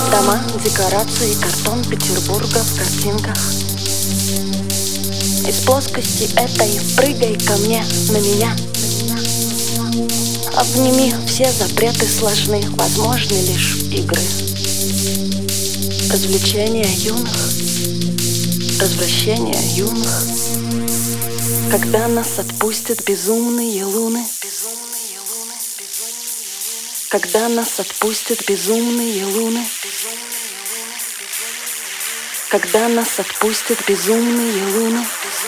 Дома, декорации, картон Петербурга в картинках. Из плоскости этой прыгай ко мне, на меня. Обними, все запреты сложны, возможны лишь игры. Развлечения юных, развращения юных. Когда нас отпустят безумные луны, когда нас отпустят безумные луны, когда нас отпустят безумные луны,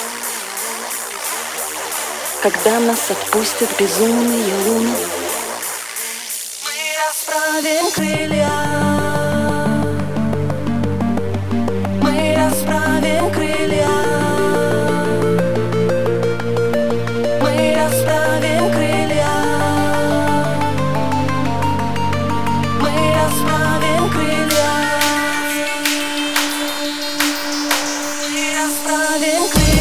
когда нас отпустят безумные луны. Мы расправим крылья, мы расправим крылья, мы расправим крылья, мы расправим крылья, мы расправим крылья.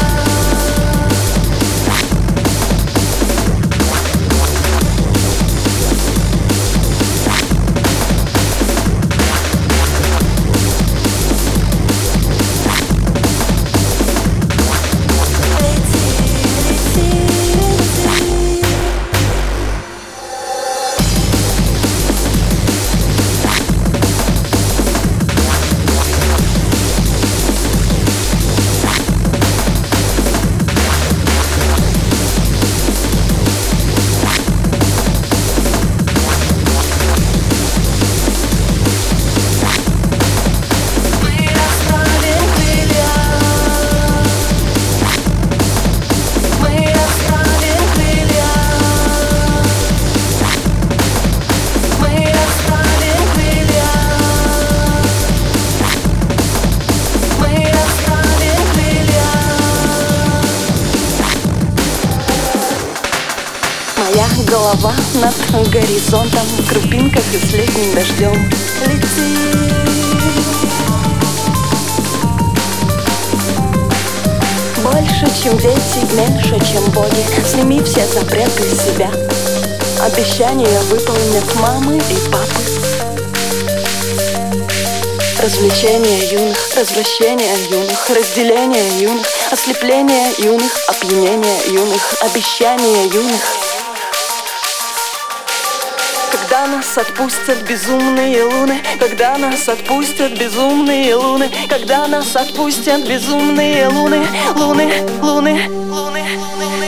Моя голова над горизонтом в крупинках и с летним дождем летит. Больше, чем дети, меньше, чем боги. Сними все запреты с себя. Обещания выполнят мамы и папы. Развлечения юных, развращения юных, разделение юных, ослепление юных, опьянение юных, обещания юных. Когда нас отпустят безумные луны, когда нас отпустят безумные луны, когда нас отпустят безумные луны, луны, луны, луны, луны.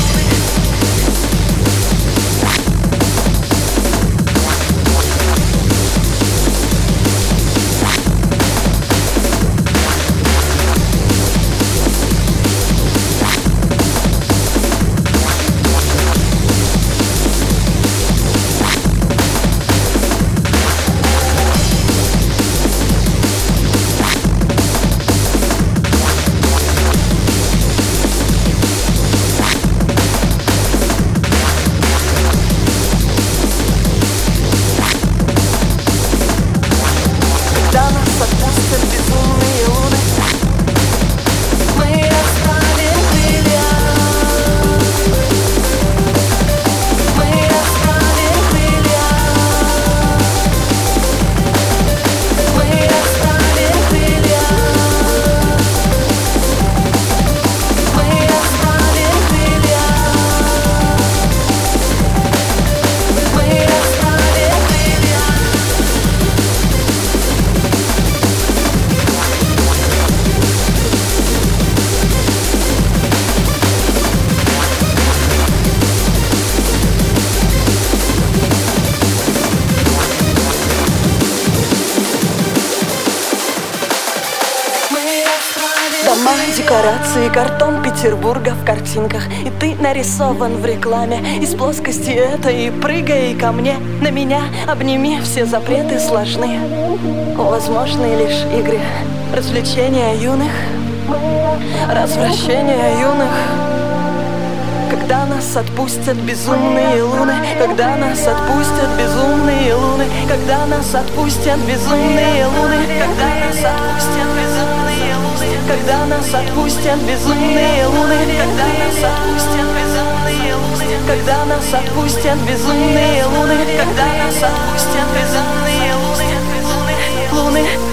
Дома, декорации, картон Петербурга в картинках. И ты нарисован в рекламе из плоскости этой. Прыгай ко мне, на меня, обними, все запреты сложны. Возможны лишь игры, развлечения юных, развращения юных. Когда нас отпустят безумные луны, когда нас отпустят безумные луны, когда нас отпустят безумные луны, когда нас отпустят безумные луны, когда нас отпустят безумные луны, когда нас отпустят безумные луны, когда нас отпустят безумные луны, когда нас отпустят безумные луны. луны.